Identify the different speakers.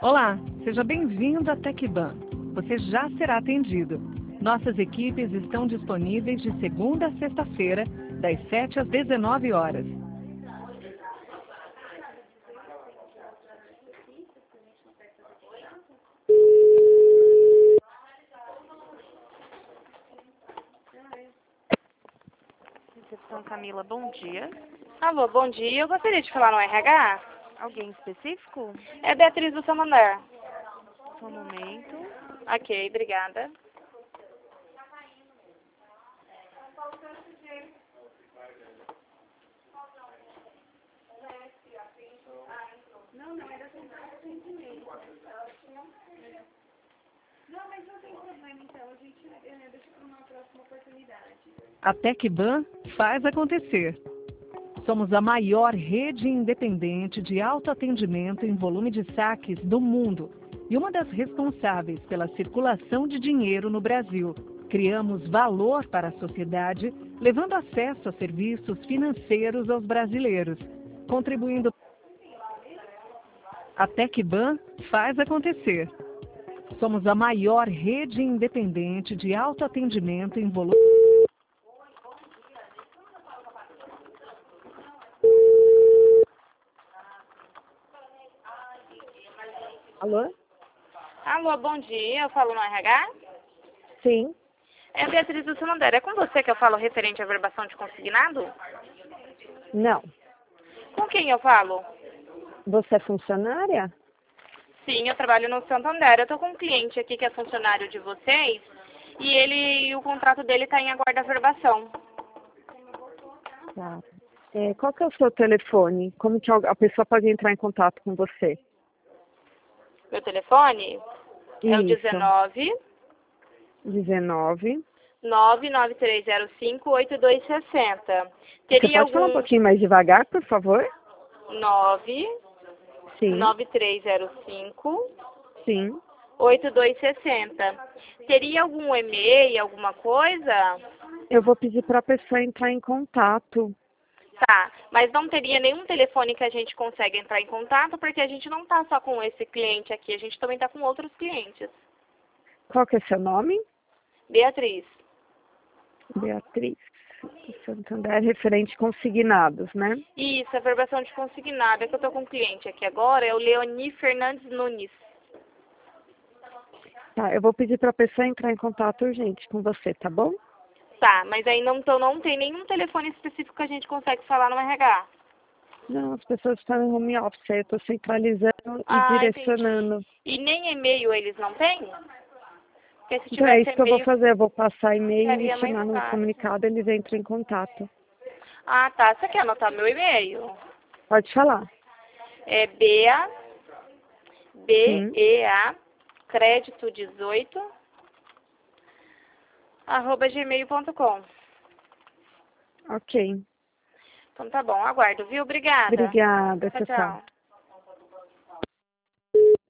Speaker 1: Olá, seja bem-vindo à Tecban. Você já será atendido. Nossas equipes estão disponíveis de segunda a sexta-feira, das 7 às 19 horas.
Speaker 2: Recepção Camila, bom dia.
Speaker 3: Alô, bom dia. Eu gostaria de falar no RH.
Speaker 2: Alguém específico?
Speaker 3: É Beatriz do Santander.
Speaker 2: Só um momento.
Speaker 3: Ok, obrigada.
Speaker 1: A Tecban faz acontecer. Somos a maior rede independente de autoatendimento em volume de saques do mundo e uma das responsáveis pela circulação de dinheiro no Brasil. Criamos valor para a sociedade, levando acesso a serviços financeiros aos brasileiros, contribuindo. A Tecban faz acontecer. Somos a maior rede independente de autoatendimento em volume.
Speaker 4: Alô?
Speaker 3: Alô, bom dia. Eu falo no RH.
Speaker 4: Sim.
Speaker 3: É Beatriz do Santander. É com você que eu falo referente à verbação de consignado?
Speaker 4: Não.
Speaker 3: Com quem eu falo?
Speaker 4: Você é funcionária?
Speaker 3: Sim, eu trabalho no Santander. Eu tô com um cliente aqui que é funcionário de vocês e o contrato dele está em aguarda verbação.
Speaker 4: Tá. Qual que é o seu telefone? Como que a pessoa pode entrar em contato com você?
Speaker 3: Meu telefone é o
Speaker 4: Isso.
Speaker 3: 19
Speaker 4: 19.
Speaker 3: 99305-8260.
Speaker 4: Você
Speaker 3: Teria
Speaker 4: pode falar um
Speaker 3: algum
Speaker 4: pouquinho mais devagar, por favor?
Speaker 3: 9
Speaker 4: Sim.
Speaker 3: 9305
Speaker 4: Sim.
Speaker 3: 8260. Teria algum e-mail, alguma coisa?
Speaker 4: Eu vou pedir para a pessoa entrar em contato.
Speaker 3: Tá, mas não teria nenhum telefone que a gente consegue entrar em contato, porque a gente não tá só com esse cliente aqui, a gente também tá com outros clientes.
Speaker 4: Qual que é seu nome?
Speaker 3: Beatriz.
Speaker 4: Beatriz. Santander, referente consignados, né?
Speaker 3: Isso, a verbação de consignado. É que eu tô com um cliente aqui agora, é o Leoni Fernandes Nunes.
Speaker 4: Tá, eu vou pedir para a pessoa entrar em contato urgente com você, tá bom?
Speaker 3: Tá, mas aí não tem nenhum telefone específico que a gente consegue falar no RH.
Speaker 4: Não, as pessoas estão em home office, eu estou centralizando e direcionando.
Speaker 3: Entendi. E nem e-mail eles não têm? Porque se
Speaker 4: Então é
Speaker 3: tivesse
Speaker 4: isso que eu vou
Speaker 3: e-mail,
Speaker 4: fazer, eu vou passar e-mail e
Speaker 3: ficaria mais
Speaker 4: chamar no
Speaker 3: fácil.
Speaker 4: comunicado, eles entram em contato.
Speaker 3: Ah, tá. Você quer anotar meu e-mail?
Speaker 4: Pode falar.
Speaker 3: É
Speaker 4: Sim.
Speaker 3: BEA, crédito 18, @gmail.com.
Speaker 4: Ok.
Speaker 3: Então tá bom, aguardo, viu? Obrigada.
Speaker 4: Obrigada,
Speaker 3: Tchau,
Speaker 4: tchau, tchau.
Speaker 3: tchau.